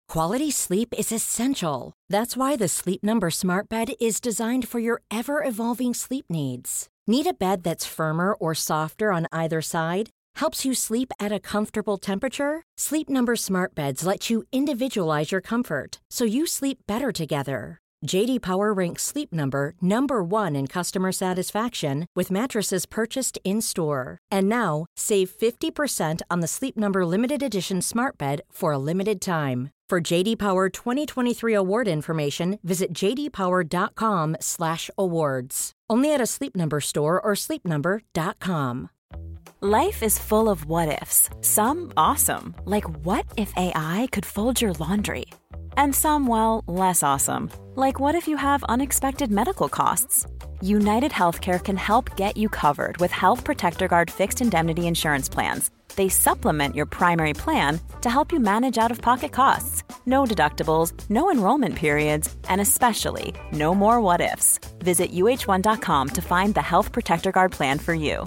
Quality sleep is essential. That's why the Sleep Number Smart Bed is designed for your ever-evolving sleep needs. Need a bed that's firmer or softer on either side? Helps you sleep at a comfortable temperature? Sleep Number Smart Beds let you individualize your comfort, so you sleep better together. J.D. Power ranks Sleep Number number 1 in customer satisfaction with mattresses purchased in-store. And now, save 50% on the Sleep Number Limited Edition Smart Bed for a limited time. For J.D. Power 2023 award information, visit jdpower.com/awards. Only at a Sleep Number store or sleepnumber.com. Life is full of what-ifs. Some awesome, like what if AI could fold your laundry? And some, well, less awesome, like what if you have unexpected medical costs? United Healthcare can help get you covered with Health Protector Guard fixed indemnity insurance plans. They supplement your primary plan to help you manage out-of-pocket costs. No deductibles, no enrollment periods, and especially no more what-ifs. Visit uh1.com to find the Health Protector Guard plan for you.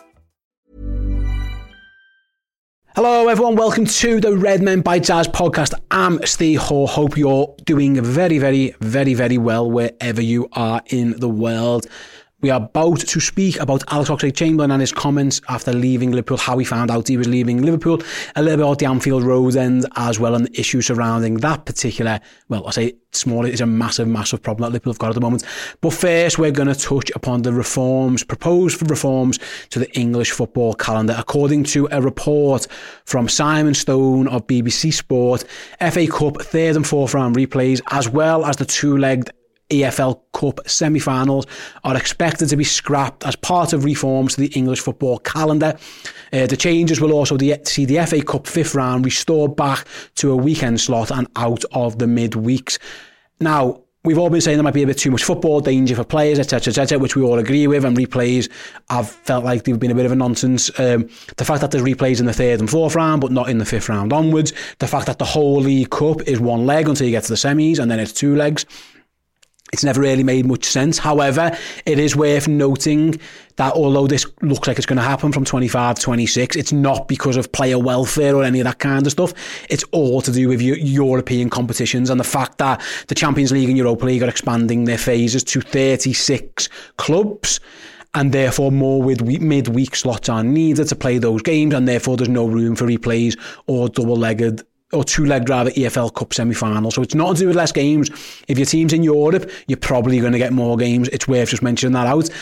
Hello everyone, welcome to the Redmen Bite Size podcast. I'm Steve Hall. Hope you're doing very, very, very, very well wherever you are in the world. We are about to speak about Alex Oxlade-Chamberlain and his comments after leaving Liverpool, how he found out he was leaving Liverpool, a little bit about the Anfield Road end as well, and the issues surrounding that particular, well, I say small, it's a massive, massive problem that Liverpool have got at the moment. But first, we're going to touch upon the proposed reforms to the English football calendar. According to a report from Simon Stone of BBC Sport, FA Cup third and fourth round replays, as well as the two-legged EFL Cup semi-finals, are expected to be scrapped as part of reforms to the English football calendar. The changes will also see the FA Cup fifth round restored back to a weekend slot and out of the midweeks. Now, we've all been saying there might be a bit too much football, danger for players, etc., which we all agree with, and replays have felt like they've been a bit of a nonsense. The fact that there's replays in the third and fourth round, but not in the fifth round onwards. The fact that the whole League Cup is one leg until you get to the semis, and then it's two legs. It's never really made much sense. However, it is worth noting that although this looks like it's going to happen from 25 to 26, it's not because of player welfare or any of that kind of stuff. It's all to do with European competitions and the fact that the Champions League and Europa League are expanding their phases to 36 clubs. And therefore more midweek slots are needed to play those games, and therefore there's no room for replays or double-legged or two-legged EFL Cup semi-final. So it's not to do with less games. If your team's in Europe, you're probably going to get more games. It's worth just mentioning that out.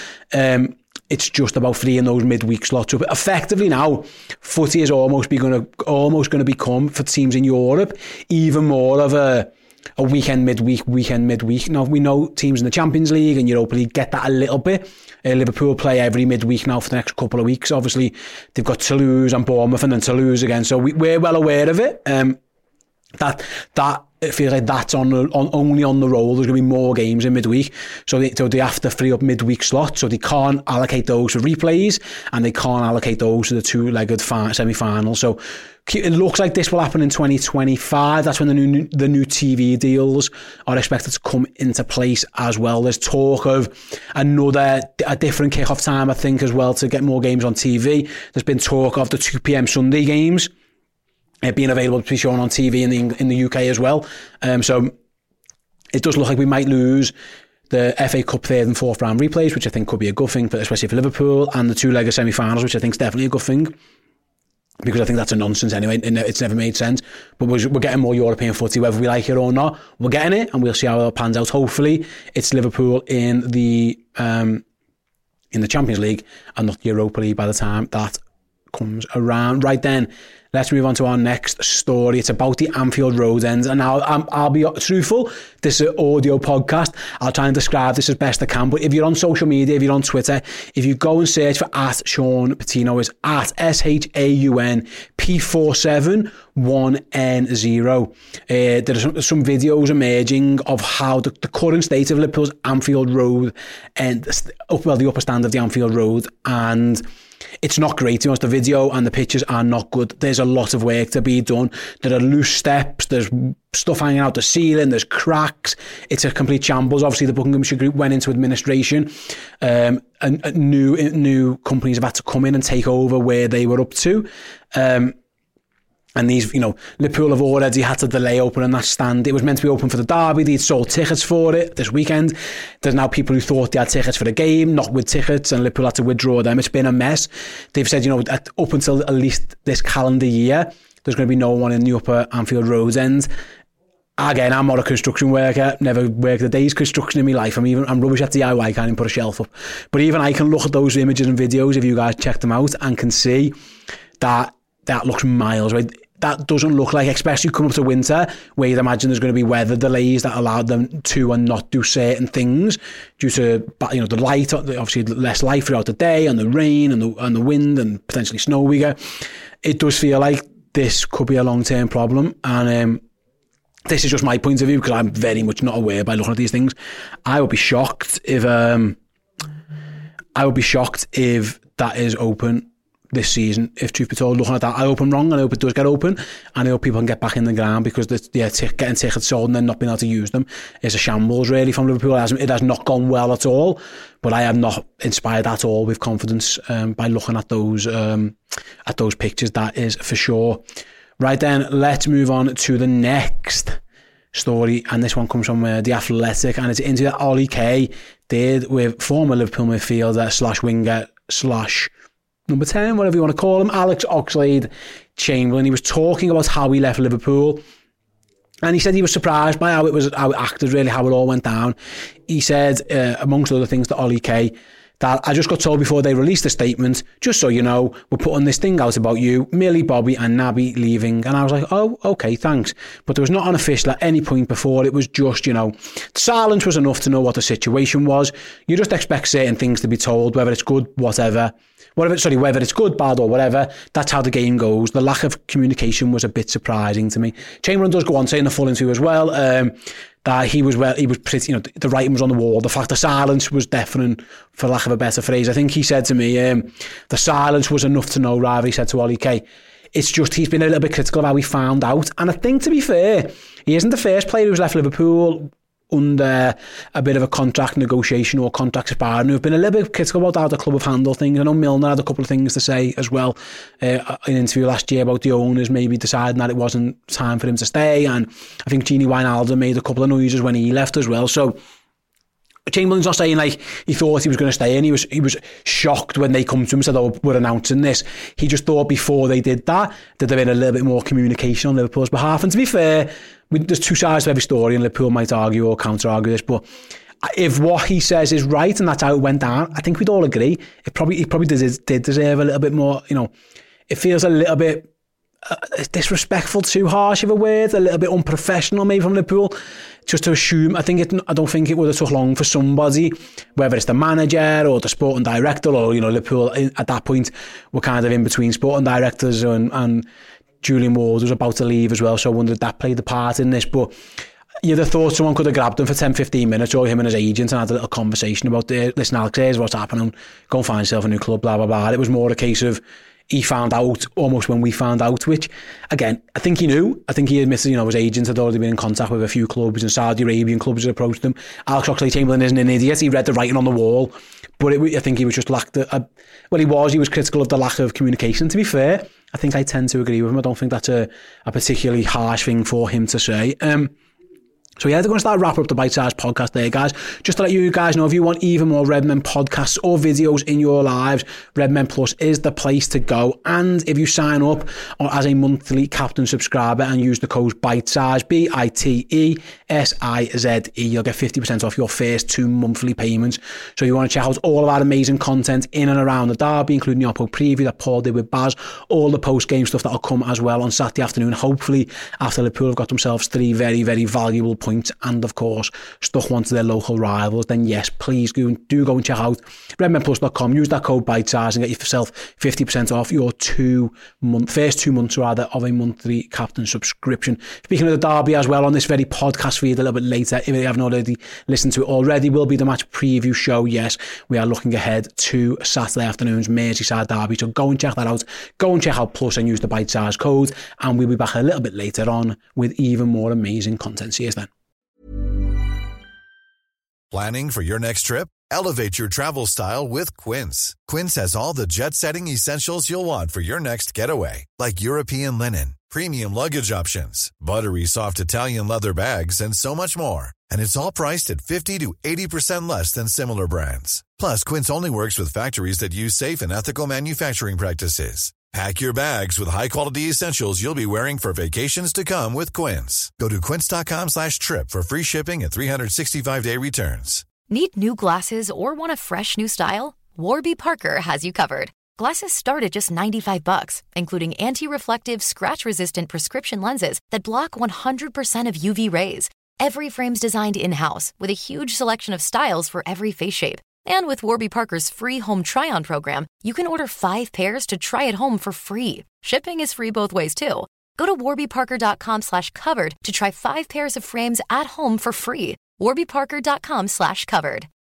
It's just about freeing those midweek slots up. Effectively now, footy is almost going to become, for teams in Europe, even more of a weekend midweek. Now, we know teams in the Champions League and Europa League get that a little bit. Liverpool play every midweek now for the next couple of weeks. Obviously, they've got Toulouse and Bournemouth and then Toulouse again. So we're well aware of it. That it feels like that's only on the roll. There's going to be more games in midweek. So they have to free up midweek slots. So they can't allocate those for replays and they can't allocate those to the two-legged semi-finals. So it looks like this will happen in 2025. That's when the new TV deals are expected to come into place as well. There's talk of a different kick-off time, I think, as well, to get more games on TV. There's been talk of the 2 p.m. Sunday games being available to be shown on TV in the UK as well. So it does look like we might lose the FA Cup third and fourth round replays, which I think could be a good thing, especially for Liverpool, and the two-legged semi-finals, which I think is definitely a good thing, because I think that's a nonsense anyway. It's never made sense. But we're getting more European footy, whether we like it or not. We're getting it, and we'll see how it pans out. Hopefully, it's Liverpool in the Champions League and not the Europa League by the time that comes around. Right then, let's move on to our next story. It's about the Anfield Road end. And now I'll be truthful. This is an audio podcast. I'll try and describe this as best I can. But if you're on social media, if you're on Twitter, if you go and search for @Sean Patino, is @ShaunP471N0. There are some videos emerging of how the current state of Liverpool's Anfield Road and the upper stand of the Anfield Road, and it's not great. The video and the pictures are not good. There's a lot of work to be done. There are loose steps, there's stuff hanging out the ceiling, there's cracks. It's a complete shambles. Obviously, the Buckinghamshire Group went into administration, and new companies have had to come in and take over where they were up to. And these, Liverpool have already had to delay opening that stand. It was meant to be open for the derby. They'd sold tickets for it this weekend. There's now people who thought they had tickets for the game, not with tickets, and Liverpool had to withdraw them. It's been a mess. They've said, up until at least this calendar year, there's going to be no one in the upper Anfield Road end. Again, I'm not a construction worker, never worked a day's construction in my life. I'm rubbish at DIY, can't even put a shelf up. But even I can look at those images and videos, if you guys check them out, and can see that looks miles away. That doesn't look like, especially coming up to winter, where you'd imagine there's going to be weather delays that allowed them to and not do certain things due to the light, obviously less light throughout the day, and the rain and the wind and potentially snow weather. It does feel like this could be a long-term problem, and this is just my point of view because I'm very much not aware by looking at these things. I would be shocked if that is open this season, if truth be told. Looking at that, I hope I'm wrong, and I hope it does get open, and I hope people can get back in the ground, because getting tickets sold and then not being able to use them is a shambles really from Liverpool. It has not gone well at all, but I am not inspired at all with confidence by looking at those pictures, that is for sure. Right then, let's move on to the next story, and this one comes from The Athletic, and it's an interview that Ollie Kay did with former Liverpool midfielder / winger / number 10, whatever you want to call him, Alex Oxlade-Chamberlain. He was talking about how he left Liverpool, and he said he was surprised by how it acted, really, how it all went down. He said, amongst other things, to Ollie Kay, that I just got told before they released the statement, just so you know, we're putting this thing out about you, Millie, Bobby and Naby leaving. And I was like, oh, okay, thanks. But there was not an official at any point before. It was just, silence was enough to know what the situation was. You just expect certain things to be told, whether it's good, whether it's good, bad or whatever. That's how the game goes. The lack of communication was a bit surprising to me. Chamberlain does go on saying the full interview as well, that he was pretty, the writing was on the wall. The fact the silence was deafening, for lack of a better phrase. I think he said to me, the silence was enough to know, rather, he said to Ollie Kay. It's just, he's been a little bit critical of how he found out. And I think, to be fair, he isn't the first player who's left Liverpool under a bit of a contract negotiation or contract expiring, who've been a little bit critical about how the club have handled things. I know Milner had a couple of things to say as well in an interview last year about the owners maybe deciding that it wasn't time for him to stay, and I think Gini Wijnaldum made a couple of noises when he left as well. So Chamberlain's not saying like he thought he was going to stay in. He was shocked when they come to him and said, oh, we're announcing this. He just thought before they did that there'd been a little bit more communication on Liverpool's behalf. And to be fair, there's two sides to every story, and Liverpool might argue or counter-argue this, but if what he says is right and that's how it went down, I think we'd all agree he probably did deserve a little bit more. It feels a little bit disrespectful, too harsh of a word, a little bit unprofessional maybe from Liverpool, just to assume. I don't think it would have took long for somebody, whether it's the manager or the sporting director, or Liverpool at that point were kind of in between sporting directors, and Julian Ward was about to leave as well, so I wondered if that played a part in this. But you'd have thought someone could have grabbed him for 10-15 minutes, or him and his agent, and had a little conversation about, listen Alex, here's what's happening, go and find yourself a new club, blah blah blah. It was more a case of he found out almost when we found out, which, again, I think he knew. I think he admitted, his agent had already been in contact with a few clubs, and Saudi Arabian clubs had approached him. Alex Oxlade-Chamberlain isn't an idiot. He read the writing on the wall. But I think he was just he was critical of the lack of communication. To be fair, I think I tend to agree with him. I don't think that's a particularly harsh thing for him to say. So yeah, they're going to start wrapping up the Bite Size podcast there, guys. Just to let you guys know, if you want even more Redmen podcasts or videos in your lives, Redmen Plus is the place to go. And if you sign up as a monthly Captain subscriber and use the code BITESIZE, BITESIZE, you'll get 50% off your first 2 monthly payments. So you want to check out all of our amazing content in and around the derby, including the Oppo preview that Paul did with Baz, all the post-game stuff that'll come as well on Saturday afternoon, hopefully after Liverpool have got themselves 3 very, very valuable points, and of course stuck one to their local rivals. Then yes, please do go and check out redmenplus.com, use that code BITESIZE and get yourself 50% off your first 2 months of a monthly Captain subscription. Speaking of the derby as well, on this very podcast feed a little bit later, if you haven't already listened to it already, will be the match preview show. Yes, we are looking ahead to Saturday afternoon's Merseyside derby, so go and check that out. Go and check out Plus and use the BITESIZE code, and we'll be back a little bit later on with even more amazing content. See you then. Planning for your next trip? Elevate your travel style with Quince. Quince has all the jet-setting essentials you'll want for your next getaway, like European linen, premium luggage options, buttery soft Italian leather bags, and so much more. And it's all priced at 50 to 80% less than similar brands. Plus, Quince only works with factories that use safe and ethical manufacturing practices. Pack your bags with high-quality essentials you'll be wearing for vacations to come with Quince. Go to quince.com/trip for free shipping and 365-day returns. Need new glasses or want a fresh new style? Warby Parker has you covered. Glasses start at just $95, including anti-reflective, scratch-resistant prescription lenses that block 100% of UV rays. Every frame's designed in-house with a huge selection of styles for every face shape. And with Warby Parker's free home try-on program, you can order 5 pairs to try at home for free. Shipping is free both ways, too. Go to warbyparker.com/covered to try 5 pairs of frames at home for free. warbyparker.com/covered.